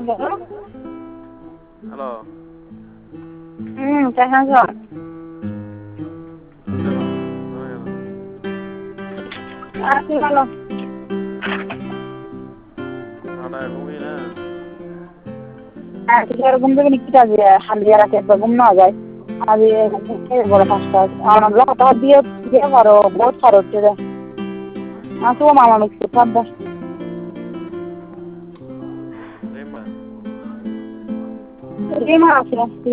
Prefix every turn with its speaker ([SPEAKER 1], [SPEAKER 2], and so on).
[SPEAKER 1] Hello.
[SPEAKER 2] কেমন আছো?
[SPEAKER 1] আছি ভালো। তুমি কেমন?
[SPEAKER 2] আছি ভালো।
[SPEAKER 1] নটায় ঘুমিয়ে না?
[SPEAKER 2] ঘুম থেকে নিচ্ছি আজ হালিয়া রাতে একবার ঘুম না যায় আজ বড় 5টা আর দিয়ে দিয়ে পারো বহুত পারো উঠে আসো মামা মিক্সি খাদ্য
[SPEAKER 1] রিম্বা।
[SPEAKER 2] রিমা আছে